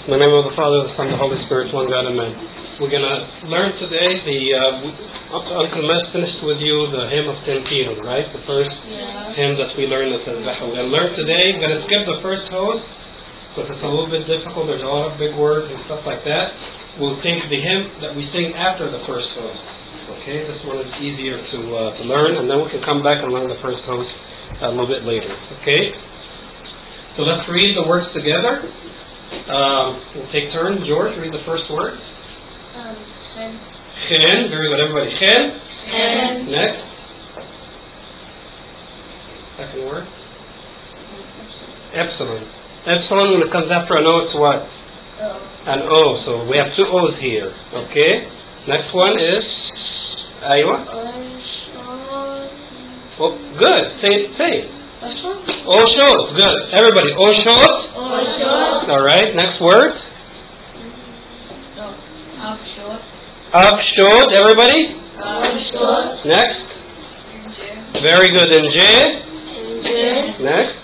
In the name of the Father, the Son, the Holy Spirit, one God, amen. We're going to learn today Uncle Matt finished with you the hymn of Tenkiru, right? The first hymn that we learned at Tasbih. We're going to learn today. We're going to skip the first hose because it's a little bit difficult. There's a lot of big words and stuff like that. We'll take the hymn that we sing after the first hose. Okay, this one is easier to learn, and then we can come back and learn the first hose a little bit later. Okay? So let's read the words together. We'll take turns. George, read the first words. Chen. Chen. Very good, everybody. Chen. Chen. Next. Second word. Epsilon. Epsilon, when it comes after an O, it's what? O. An O. So we have two O's here. Okay? Next one is Aywa. Oh, good. Say it. Oshot. Good. Everybody. Oshot. Oshot. All right. Next word. Upshot. Upshot. Everybody. Upshot. Next. Very good. Nj. Next.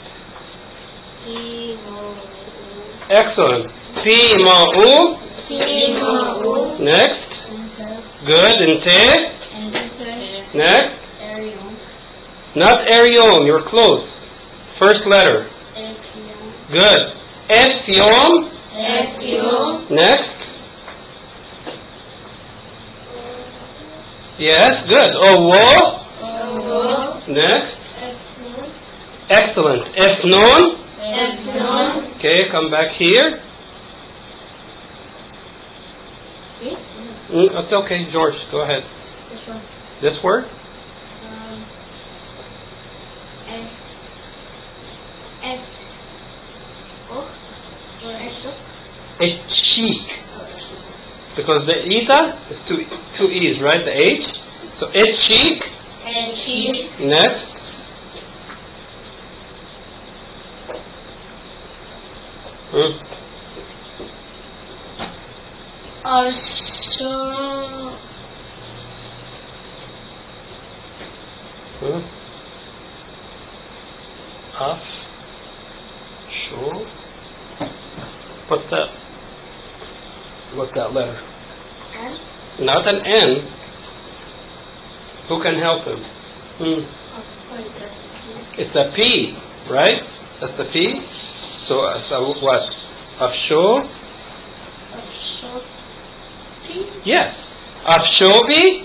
Excellent. P-ma-u. Next. Good. Nte. Next. Not Ariom. You're close. First letter. Good. Ephiom. Next. Yes, good. Owo. Next. Excellent. Ethnon. Okay, come back here. It's okay, George. Go ahead. This one. This word? Etchik. Because the Eta is two E's, right? The H. So etchik. Next. Af. Sure. What's that? What's that letter? N. Not an N. Who can help him? It's a P, right? That's the P. So what? Afsho? Yes. Afshobi?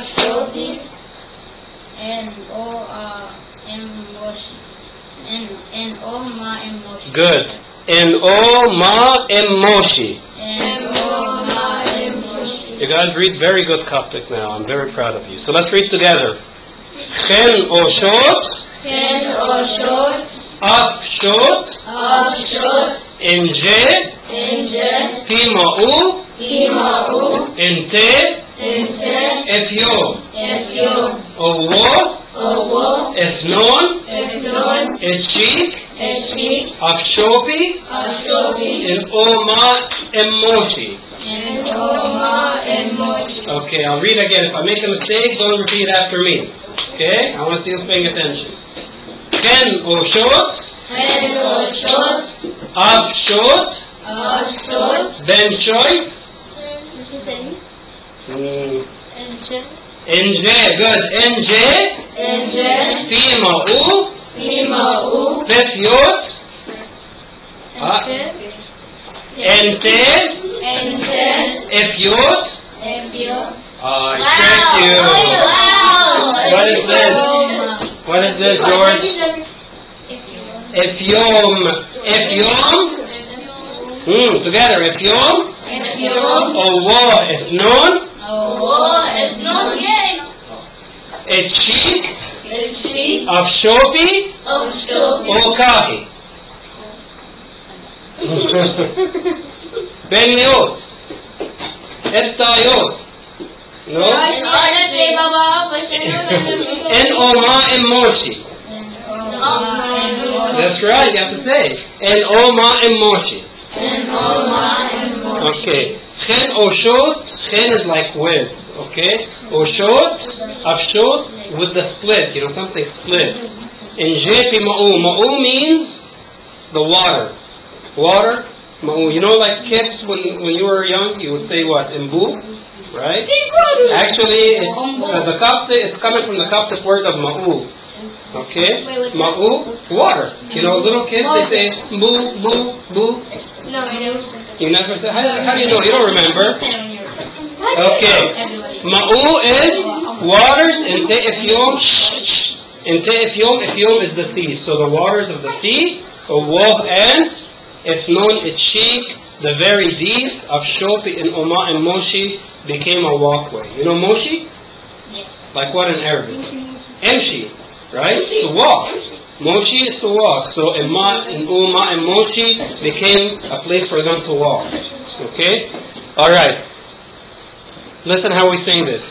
Good. N-O-Ma-M-Moshi. You guys read very good Coptic now. I'm very proud of you. So let's read together. Chen Oshot. Afshot. Nje. Tima'u. Nte. Efyo. Owo. Ethnon. Etchik. Afshopi. And Oma Emoshi. Okay, I'll read again. If I make a mistake, don't repeat after me. Okay? I want to see who's paying attention. Chen Oshot. Afshot. Ben Choice. Nj. Good. Nj. Pima'u. Pefyot. Ente. Efyot. I tricked you. What is this? What is this, George? Efyom. Together. Efyom. Owo. Ethnon. Etchik. Afshopi. Okahi. Benyot. Ettayot. No? En-Oma Emoshi. That's right, you have to say. En-Oma Emoshi. Okay. Chen Oshot. Chen is like with. Okay? Oshot. Afshot. With the split. You know, something split. Nje Ma'u. Ma'u means the water. Water. Ma'u. You know, like kids, when you were young, you would say what? Imbu? Right? Actually, it's coming from the Coptic word of ma'u. Okay? Ma'u, water. You know, little kids, they say boo, boo, boo. No, I never said that. You never say, how do you know? You don't remember? Okay. Ma'u is waters in Te'efyom. In Te'efyom, Efyom is the sea. So the waters of the sea, Waw and Efnon Itchik, the very deep of Shopi in Oma and Moshi became a walkway. You know Moshi? Yes. Like what in Arabic? Emshi, right? To walk. Moshi is to walk. So Ima and Uma and Moshi became a place for them to walk. Okay? Alright. Listen how we sing this.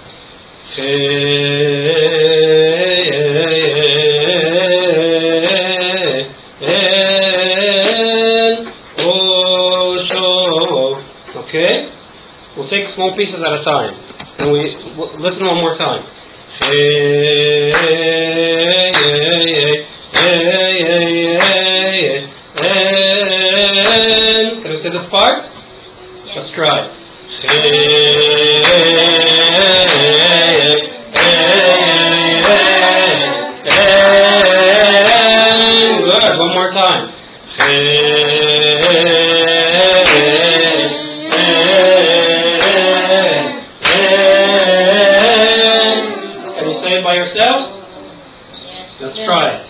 Okay? We'll take small pieces at a time. And we'll listen one more time. Can we say this part? Let's try. Good. One more time. Can you say it by yourselves? Yes. Let's try it.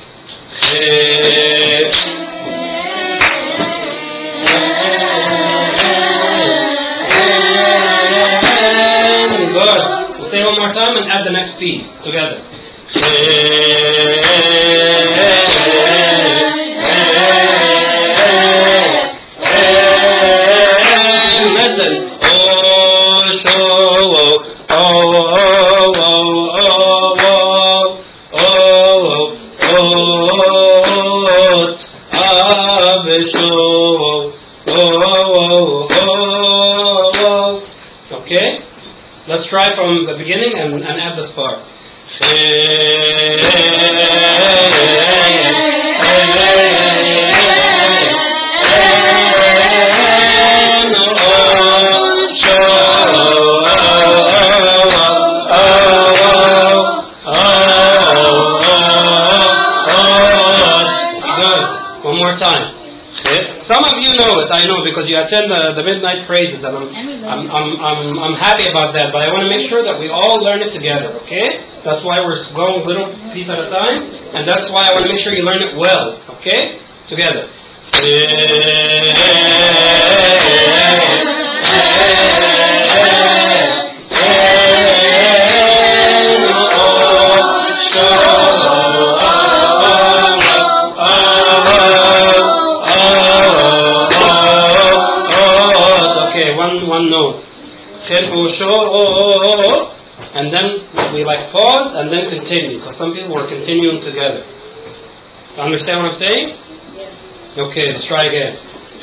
Good. We'll say it one more time and add the next piece together. Listen. Okay? Let's try from the beginning and add this part. Good. One more time. Some of you know it, I know, because you attend the midnight praises, and I'm happy about that. But I want to make sure that we all learn it together. Okay? That's why we're going little piece at a time, and that's why I want to make sure you learn it well. Okay? Together. One note. And then we like pause and then continue, because some people were continuing together. Understand what I'm saying? Yeah. Okay, let's try again.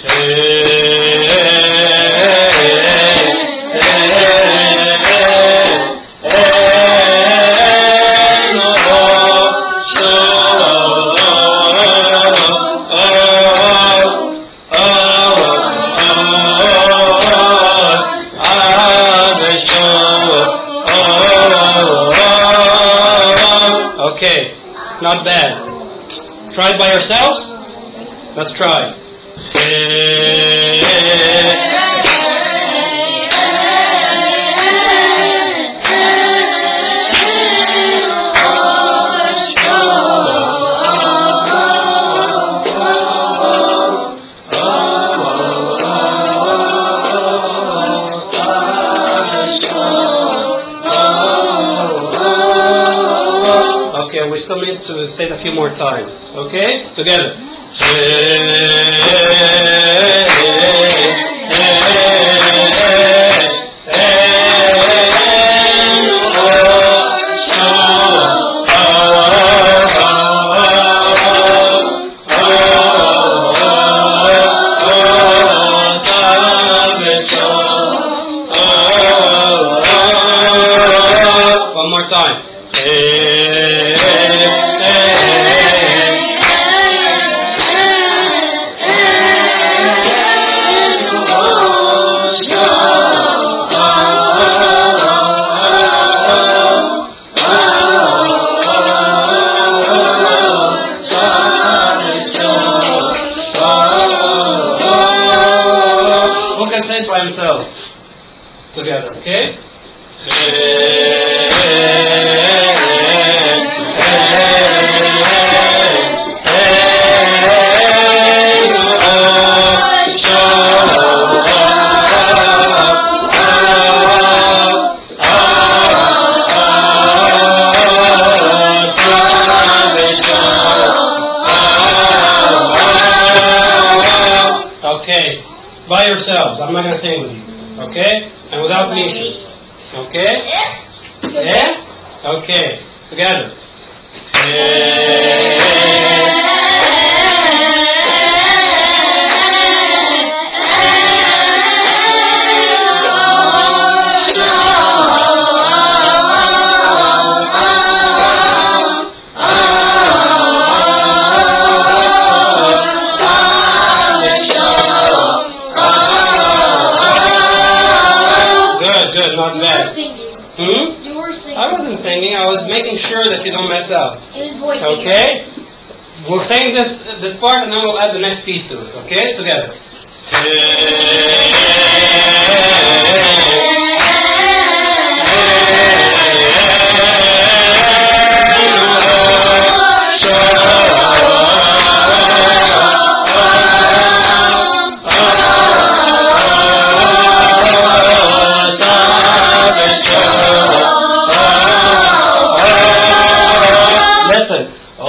Okay, not bad. Try it by yourselves? Let's try. Okay, we still need to say it a few more times. Okay? Together. One more time. say it by himself. Together, okay? Okay, by yourselves. I'm not going to sing with you. Okay? And without me. Okay? Yeah? Okay. Together. Good, not bad. You were singing. I wasn't singing. I was making sure that you don't mess up. His voice. Okay? We'll sing this part and then we'll add the next piece to it. Okay? Together. Listen.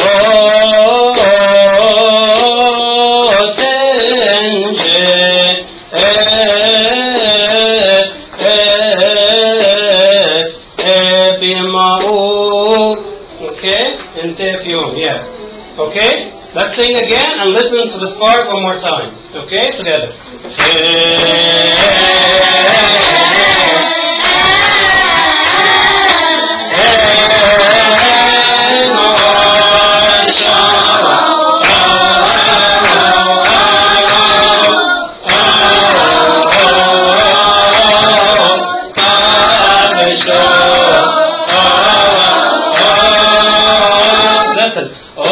Okay? And Tefyum, yeah. Okay? Let's sing again and listen to this part one more time. Okay? Together. Listen.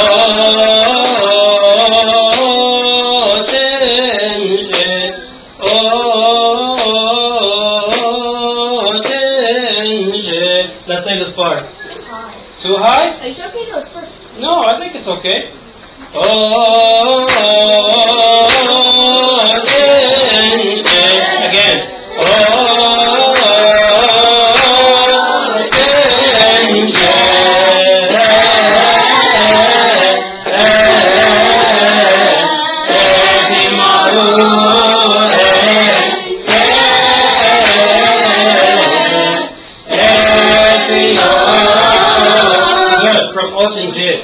Let's say this part. Too high? Are you sure? Okay, no, it's perfect. No, I think it's okay. Again. Good, from Ot and Jid.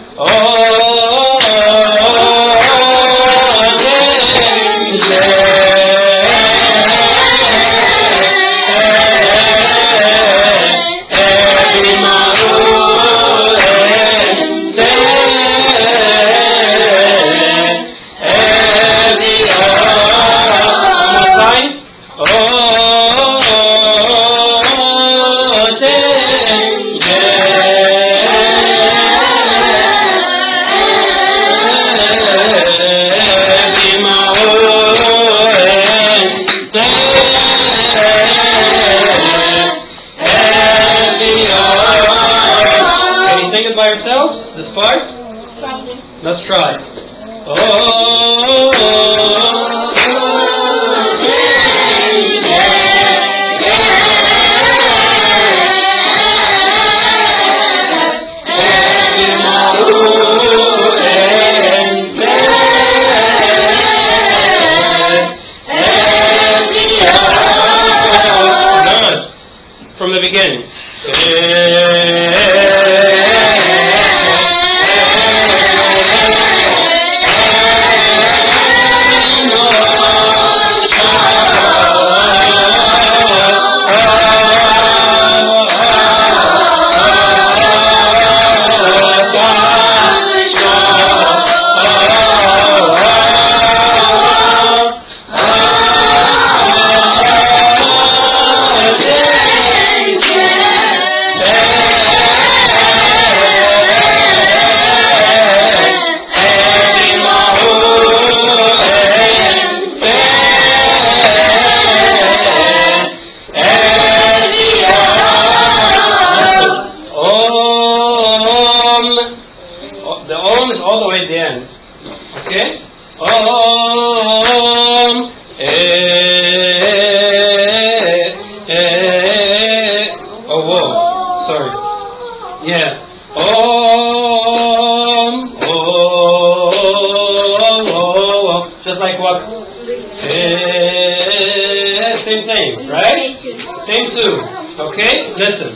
By yourselves, this part? Probably. Let's try. Good. From the beginning. Same thing, right? Same two. Okay, listen.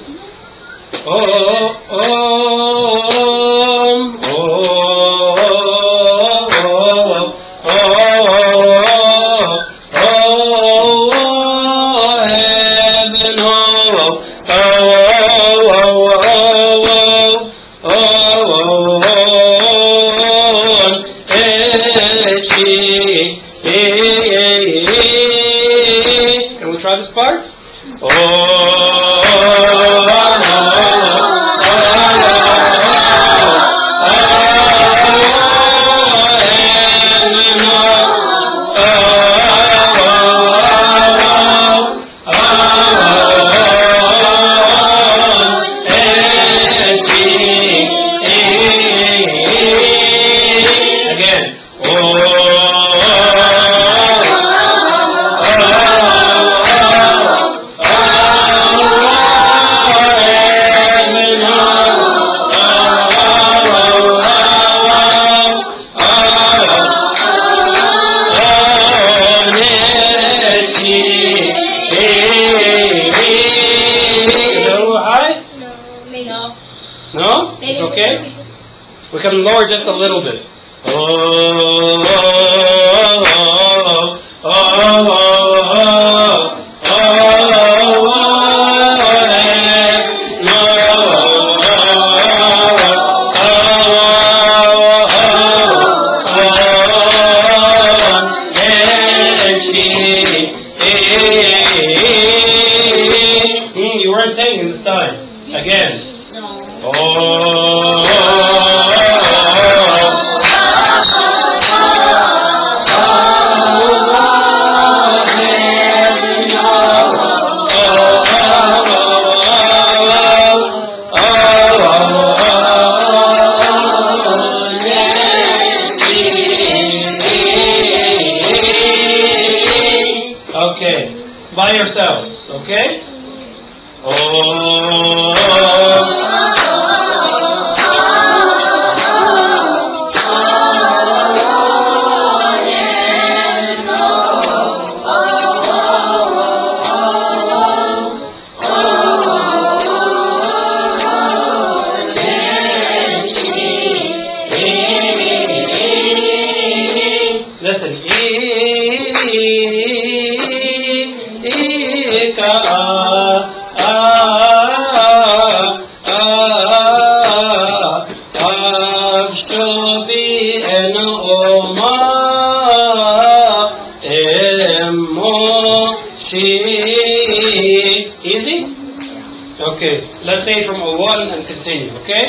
Can we try this part? Again. No? It's okay? We can lower just a little bit. You weren't singing this time. Again. Okay, by yourselves, okay? Listen. Easy? Okay, let's say from a one and continue, okay?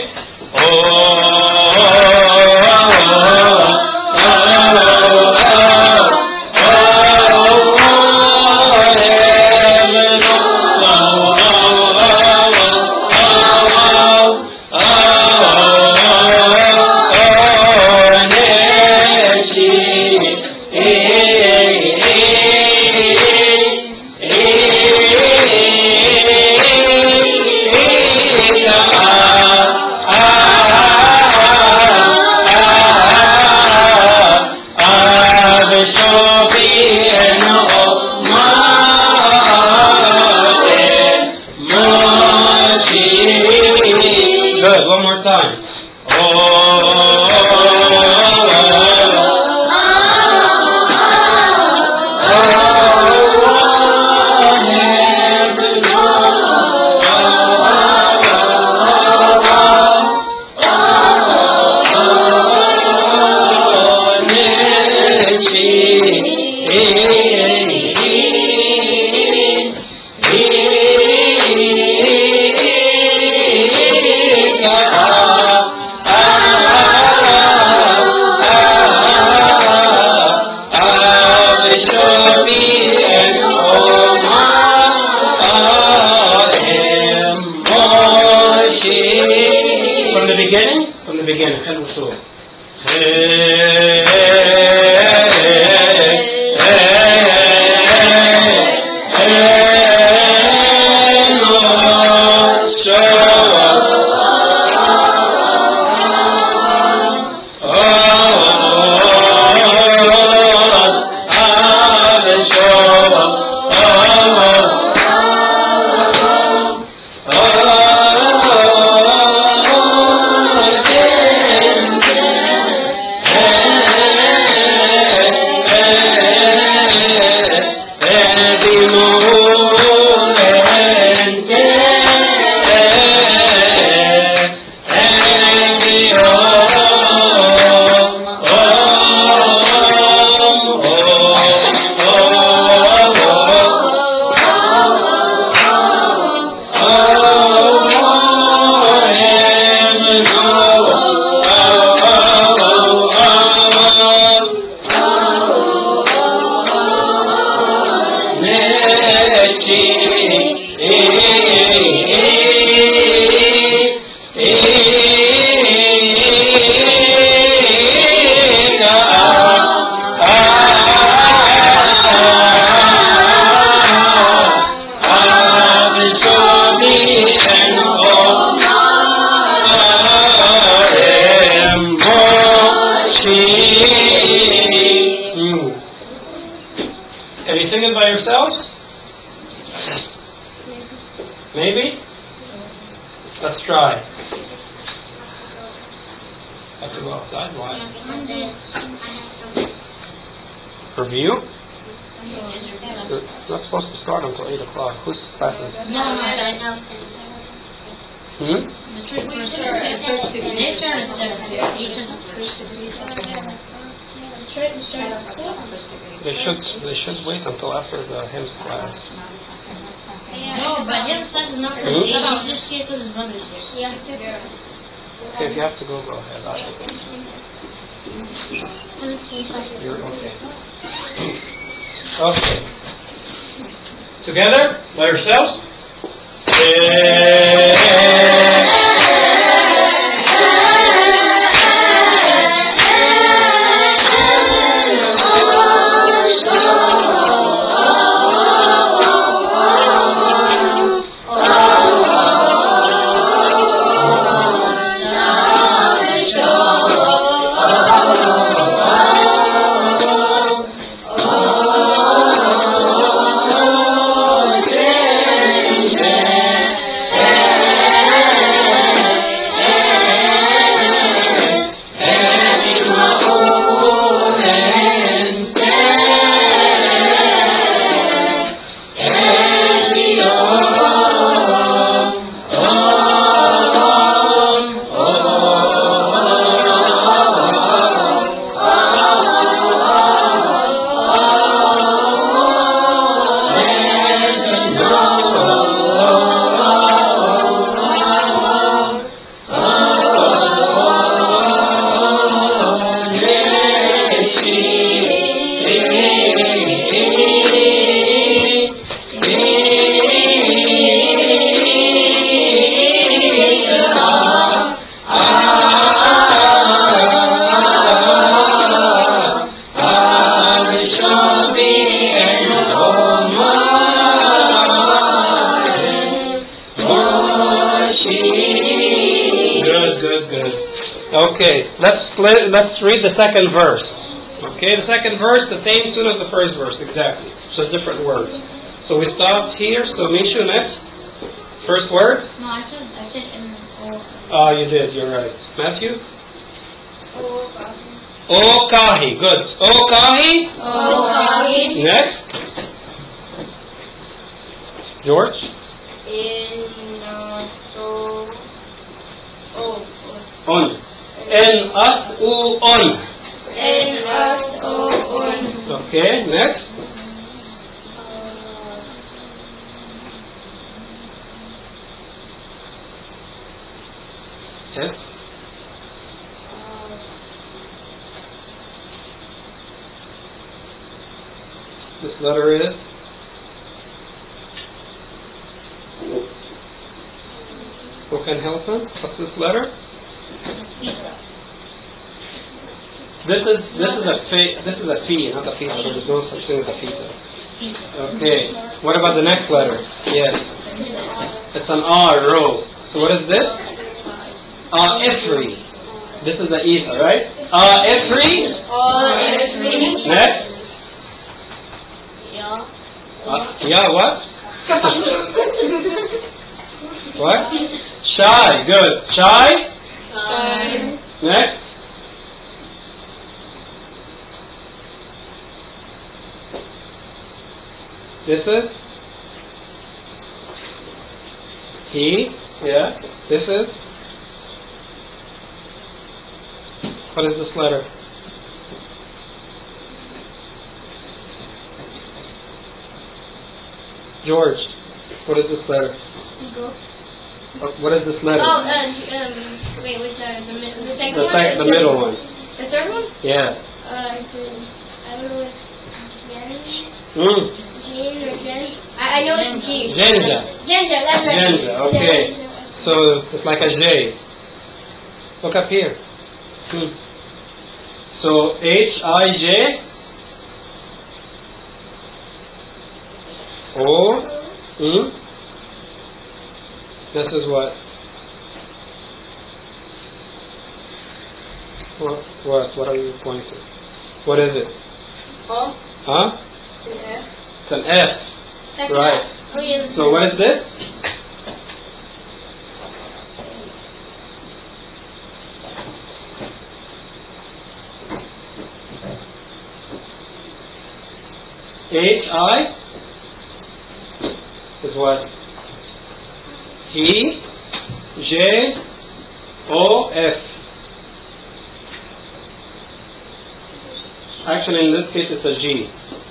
Good, one more time. From the beginning, خلوا شوف. Can you sing it by yourselves? Maybe? Let's try. Have to go outside? Why? Review? It's not supposed to start until 8 o'clock. Whose class is? They should wait until after the hymns class. No, but hymns class is not for me. He's just here because his brother's here. Okay, if you have to go, go ahead. You're okay. Okay. Together, by yourselves. Okay, let's read the second verse. Okay, the second verse, the same tune as the first verse, exactly. Just different words. So we stopped here. So Mishu, next. First word? No, I said in Oh, you did. You're right. Matthew? Okahi. Good. Okahi. Okahi. Next. George? On. N-us-u-on. Okay, next. F. This letter is? Who can help him? What's this letter? This is a phi, not a theta. So there's no such thing as a theta. Okay. What about the next letter? Yes. It's an R, rho. So what is this? Ifri. This is the ether, right? Ifri. Next. Yeah, what? What? Shy. Good. Shy. Next. This is he. Yeah. This is. What is this letter? George. What is this letter? What is this letter? Wait, which letter? The second one? The middle one. The third one? Yeah. I don't know, it's Jen? Mm. Jean or Jen? I I know it's G. Jenja. Ginger, that's it. Jenja, okay. So it's like a J. Look up here. So H-I-J O. This is what? What are you pointing? What is it? O. Huh? It's an F. It's an F. That's Right. Oh, yeah, So what is this? H-I is what? E-J-O-F. Actually, in this case, it's a G.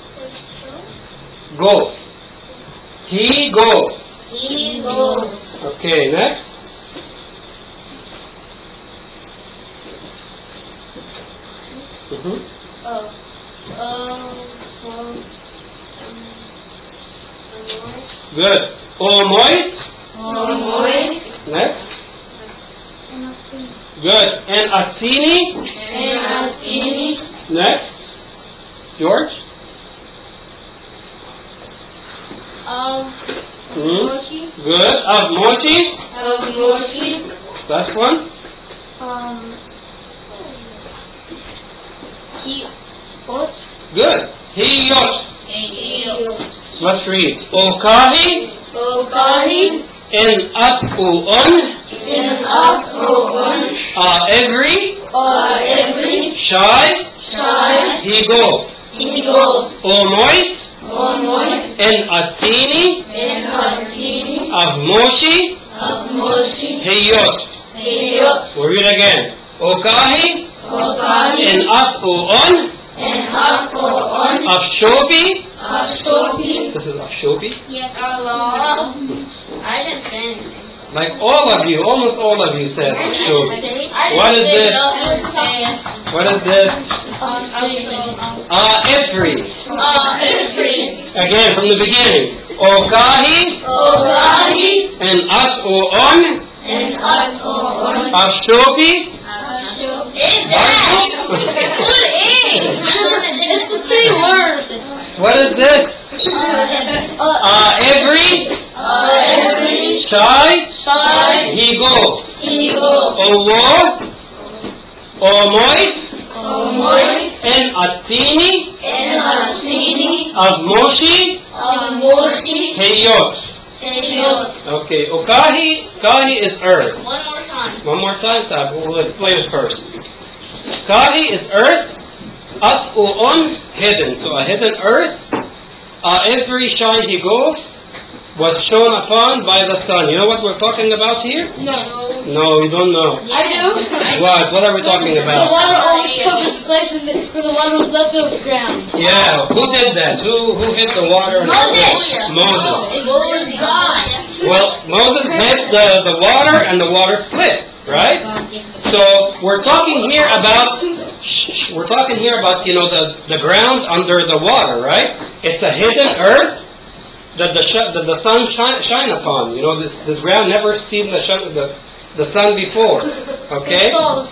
Go. He go. He goes. Okay, next. Good. Omoit. Next. Good. And Athini. Next. George. Moshi. Good. Of Moshi. Moshi. Last one. He. What? Good. Hiyot. Let's read. Okahi. Okahi. En At-uon. Every. Every. Shai. He go. Omoit. En Athini. Of Moshi. Hiyot. We'll read again. Okahi. En At-uon. Of Shobi. This is of Shobi. Yes, Allah. I didn't say anything. Like all of you, almost all of you said of Shobi. What is this? What is this? Every. Again, from the beginning. Okahi. En At-uon. Of Shobi. What is this? Every. Shai. He go. Owo. Omoit. En Athini. Of Moshi. Heyot. Okay. Okahi. Kahi is earth. One more time. One more time, Tab. We'll explain it first. Kahi is earth. At-uon, hidden. So a hidden earth. Every Shai he goes was shone upon by the sun. You know what we're talking about here? No. No, you don't know. I do. What are we talking The about? water always took its place for the water was left on the ground. Yeah, who did that? Who hit the water? Moses. Moses. God. Well, Moses hit the water and the water split, right? So we're talking here about the ground under the water, right? It's a hidden earth that the sun shine upon. You know, this ground never seen the sun before. Okay.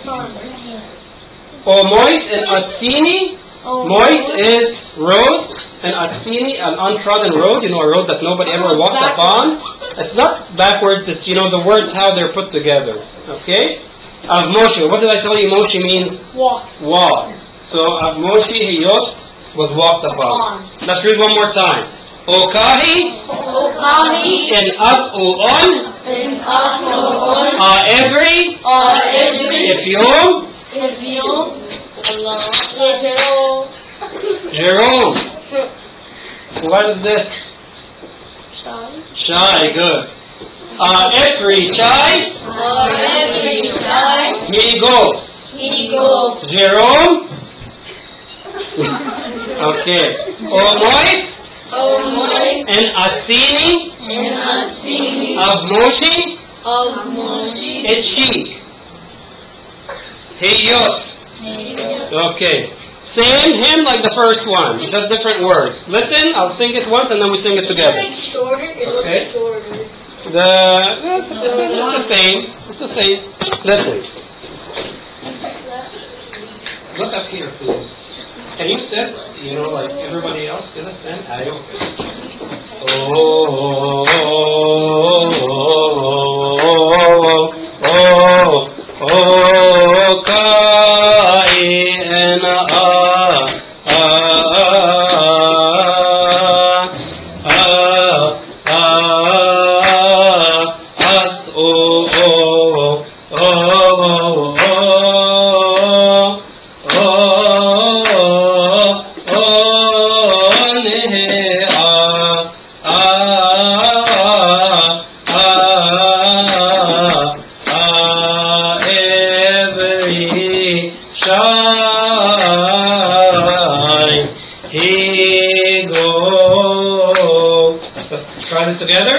Omoit and Atsini. Moit is road, and Atsini an untrodden road. You know, a road that nobody ever walked upon. It's not backwards. It's the words how they're put together. Okay. Of Moshe. What did I tell you? Moshe means walk. So of Moshe Hiyot was walked upon. Let's read one more time. Okahi. En At-uon. Every. Ifyom. Jerome. What is this? Shai. Good. Every Shai. He goes. Jerome. Okay. Omoit. En Athini. Of Moshi. It's she. Heyot. Okay. Same hymn like the first one, just different words. Listen, I'll sing it once and then we sing it together. It's shorter. Okay. Shorter. It's the same. It's the same. Listen. Look up here, please. Can you sit? Like everybody else. Can I stand? Ayo. Let's try this together.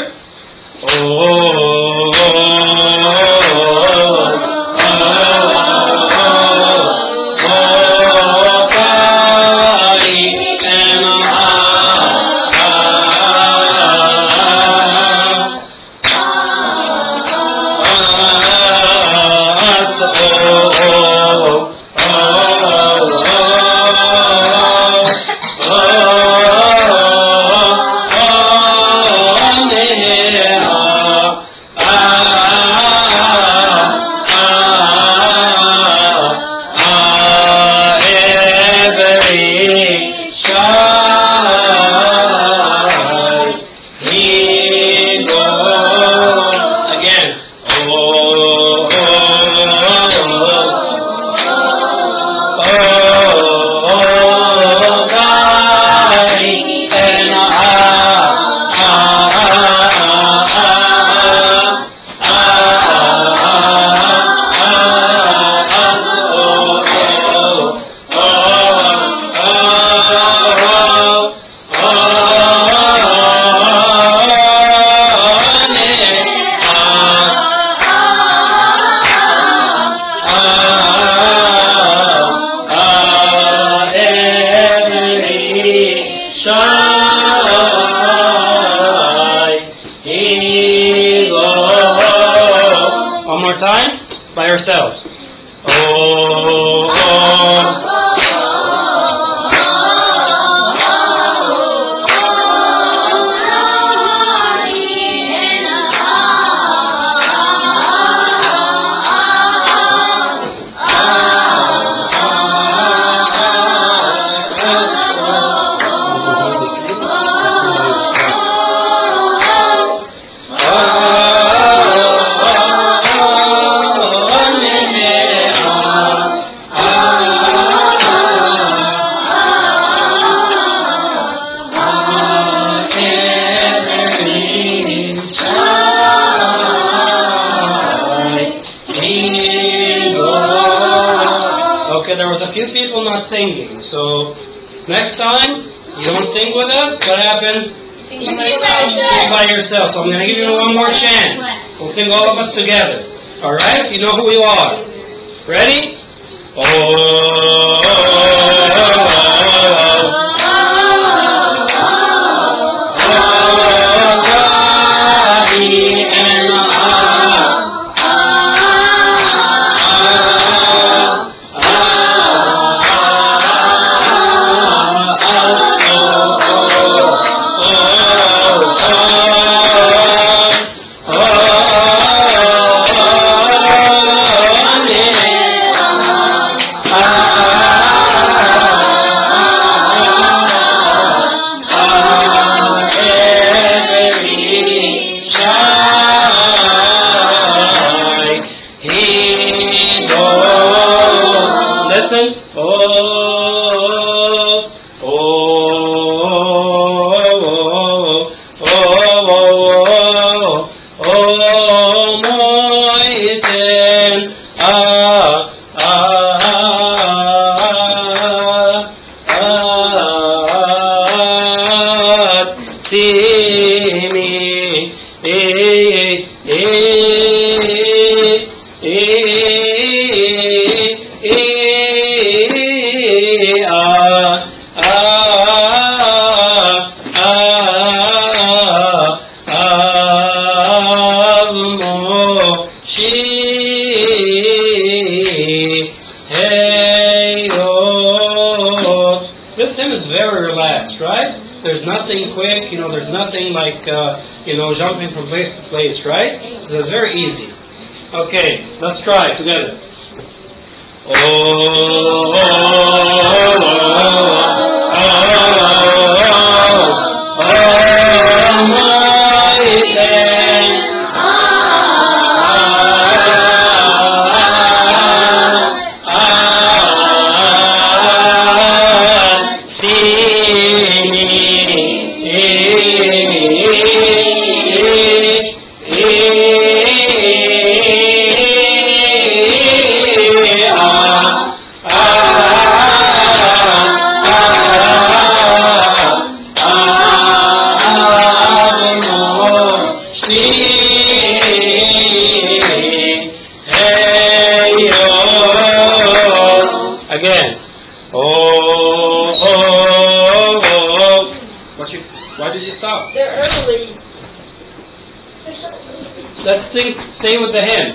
One more time, by yourselves. Okay, there was a few people not singing, so next time you don't sing with us, what happens? Sing Sing by yourself. So I'm going to give you one more chance. We'll sing all of us together. Alright? You know who you are. Ready? Listen. There's nothing quick, there's nothing like, jumping from place to place, right? So it's very easy. Okay, let's try it together. Again. Why did you stop? They're early. Let's stay with the hymn.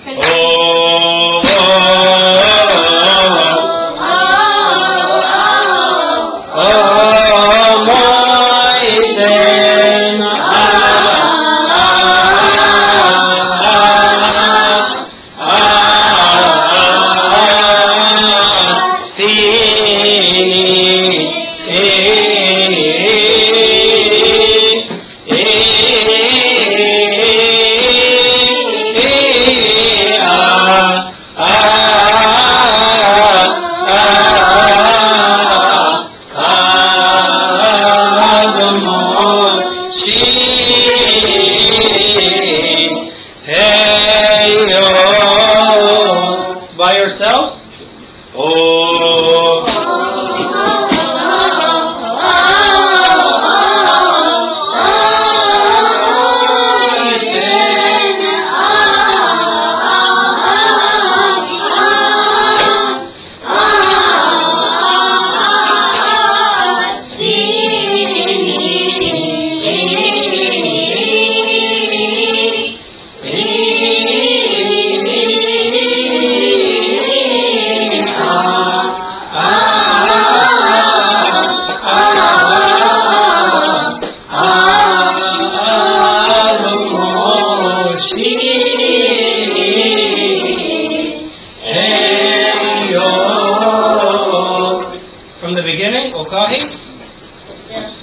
By yourselves? From the beginning, Okahi? Yes.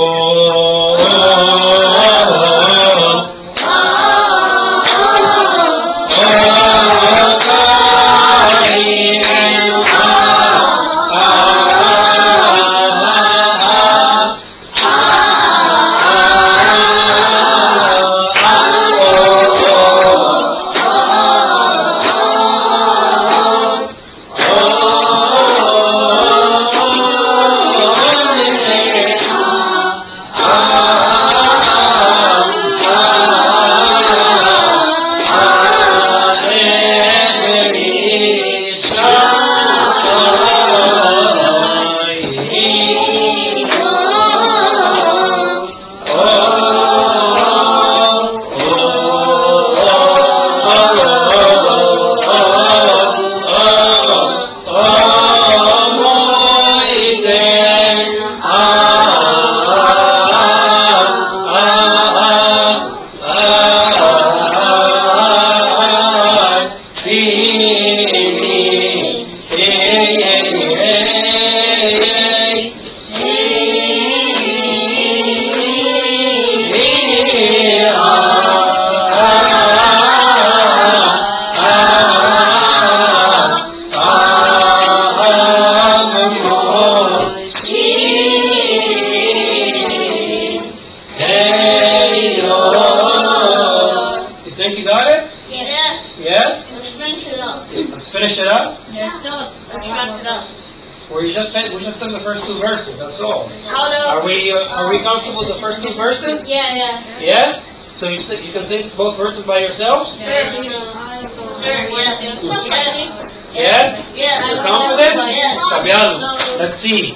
Let's finish it up. Let's wrap it up. We just did the first two verses. That's all. Are we comfortable with the first two verses? Yeah. Yes. So you can sing both verses by yourselves? Yes. Yes. You're confident? Tabiado. Let's see.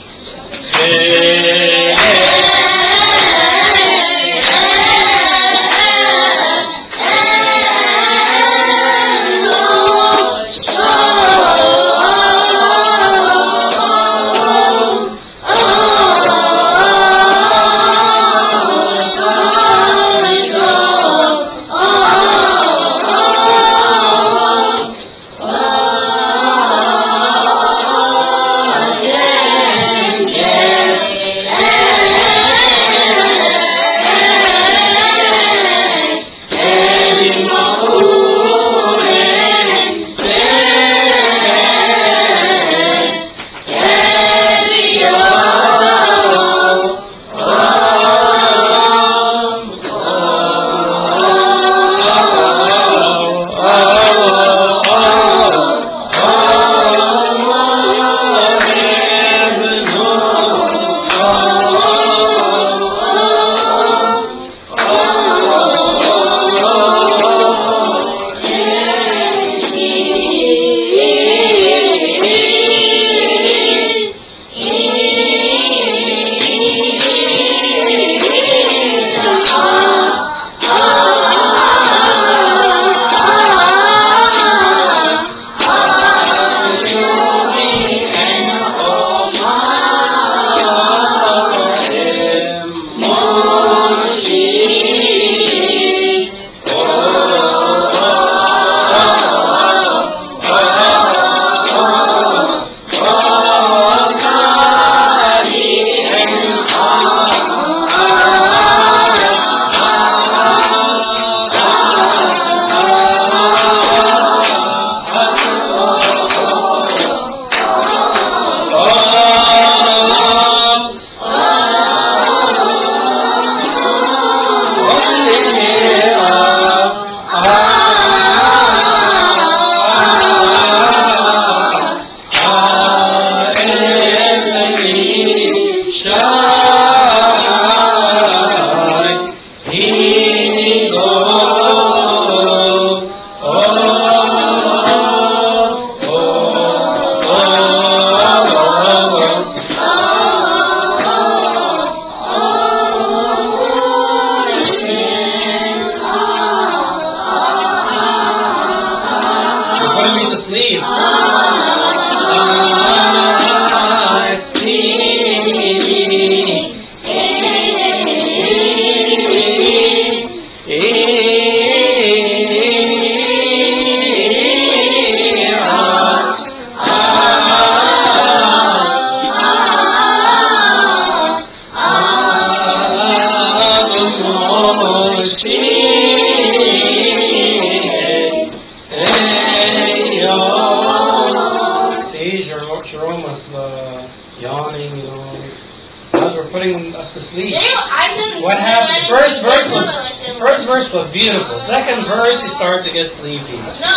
What happened? First verse was beautiful. Second verse, you start to get sleepy.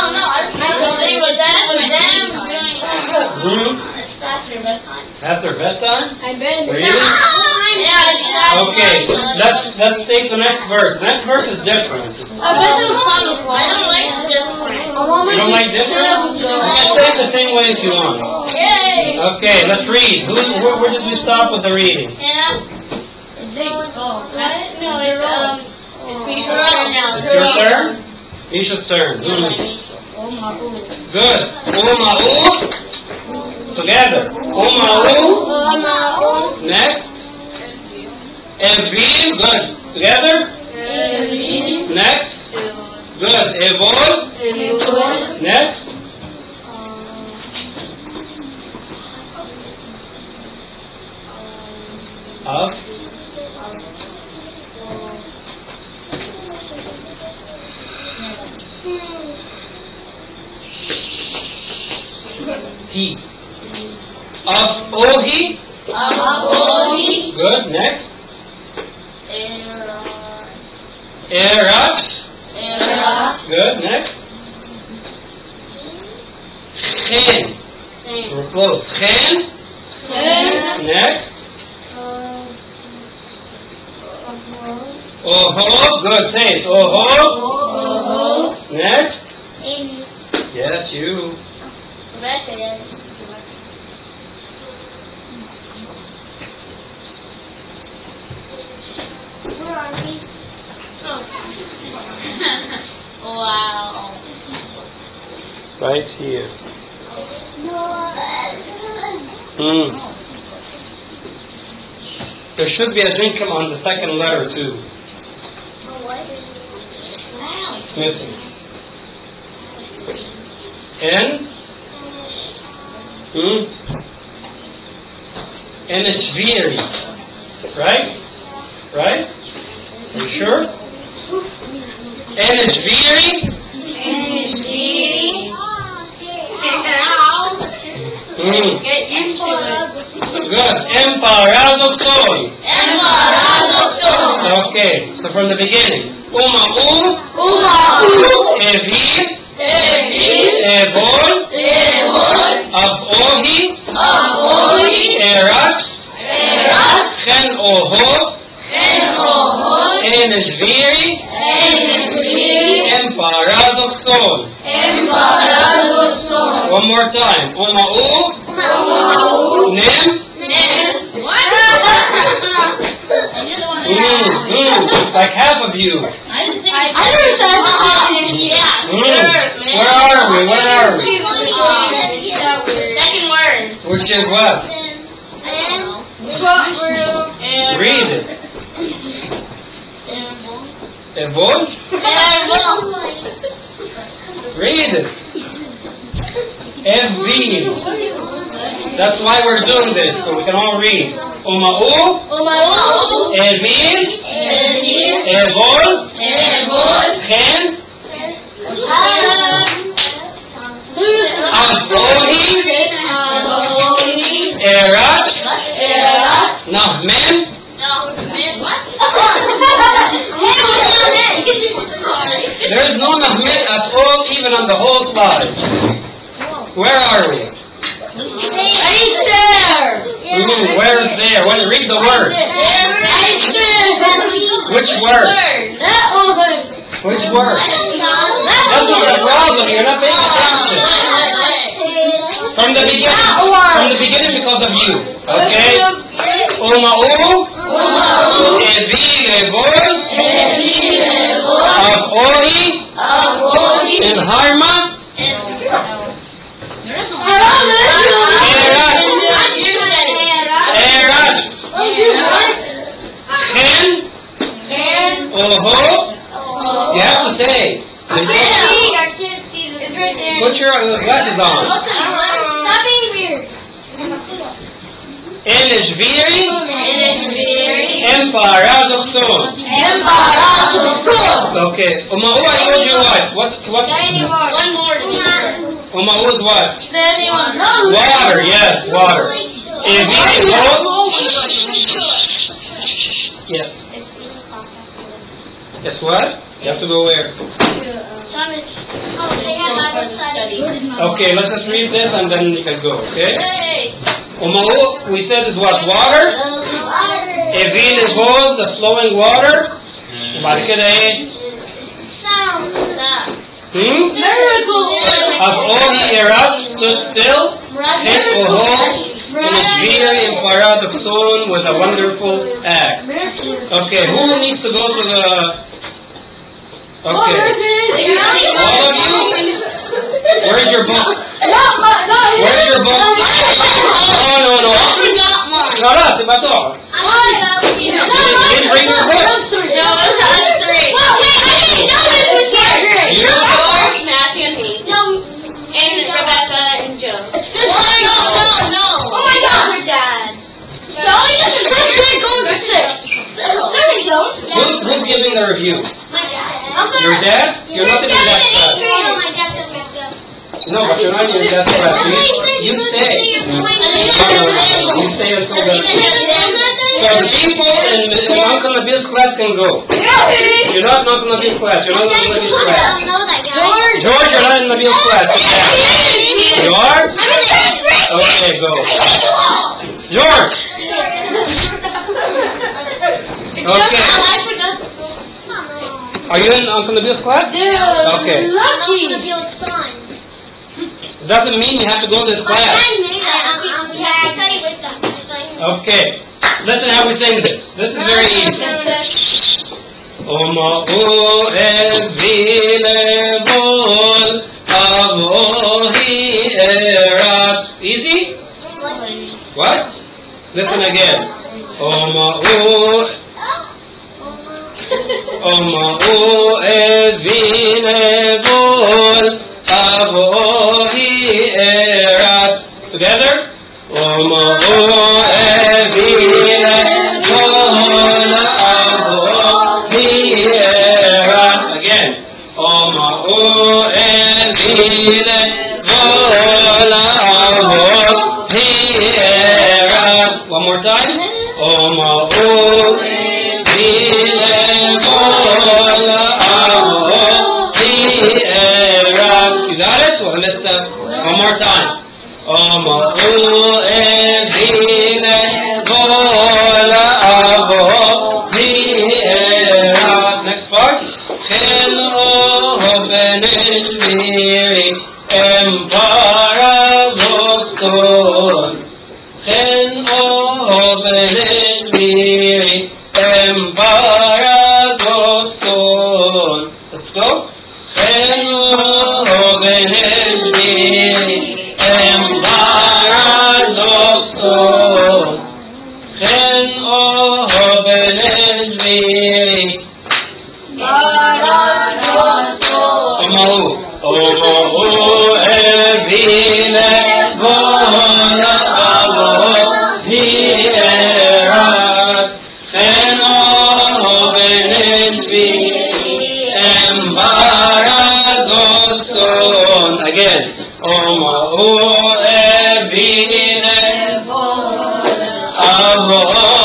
After bedtime? Really? Okay, let's take the next verse. The next verse is different. You don't like different? You can say it the same way if you want. Okay, let's read. Where did we stop with the reading? It's your turn? Isha's turn. Good. Uma'u. Together. Uma'u. Next. Evin. Good. Together. Next. Good. Evol. Next. Of. He. Of Ohi. Good. Next. Erat. Good. Next. Chen. We're close. Chen. Next. Oho. Good. Say it. Oho. Next. Yes, you. Where are we? Wow. Right here. There should be a dinkum on the second letter too. It's missing. N. N is very. Right? Right? Are you sure? N is very. Get used to it. Good. Emparazopsoi. Okay, so from the beginning. Uma'u. Evir. Evol. Af-ohi. Erat. Chen oho. Eneshviri. Emparazopsoi. One more time. Uma'u. Nem. Like half of you. Where are we? Second word. Which is what? Read it. Evol? Read it. Evil. That's why we're doing this, so we can all read. Uma'u. Evil. Evol. Chen. Af-ohi. Erat. Nahmen. There is no Nahmen at all, even on the whole slide. Where are we? Right there. Where is there? Read the word. Which word? Which word? That's not the problem. You're not paying attention. From the beginning because of you. Okay? Uma'u. Evil. Evol. Af-ohi. In Harma. Erat. Chen. Oho. You have to say. Put your glasses on. Eneshviri. Emparazopsoi. Okay. Uma'u, I told you what? What? One more. Uma'u is what? Water. Water, yes, water. Yes. Guess what? You have to go where? Okay, let's just read this and then you can go, okay? Umau, we said is what? Water? Evil evolved, the flowing water. وبعد كده ايه؟ Of all he erupts, stood still. Hit Oho, Unisvir in Parad of Son was a wonderful act. Okay, who needs to go to the... Okay. All of you? Where's your book? Where's your book? No. خلاص يبقى تقعد. You didn't bring your book. No, it was 3. You? George, Matthew, and me. And Rebecca and Joe. No. Oh my God. Your dad. So you go to 6. There we go. Who's giving the review? My dad. Your dad? You're not in your dad's class. No, my dad said let's go. No, but you're not in your dad's class. You stay. You stay until the... So the people in Uncle Nabil's class can go. You're not in Uncle Nabil's class. You're not in Uncle Nabil's class. George, you're not in Nabil's class. You are? Okay, go. George! Okay. Are you in Uncle Nabil's class? Okay. Doesn't mean you have to go to this class. Okay. Listen how we sing this. This is very easy. Oma o evilebol avohi erat. Easy? What? Listen again. Oma o evilebol avohi erat. Together? Oma o again. Oma o one more time. Oma o you got it? One more time. Oma next part. Hello, Benishviri, Emparazokton. Hello, Benishviri, Emparazokton. Let's go. Hello, Benishviri, Emparazokton. Hello, Benishviri. Omo evine vola avo hierat eno benedvi embarazoson. Again. Omo evine avo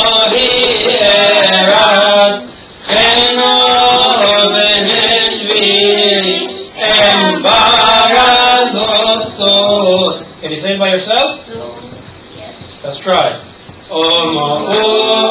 hierat eno Can you say it by yourself? Yes. Let's try. Oma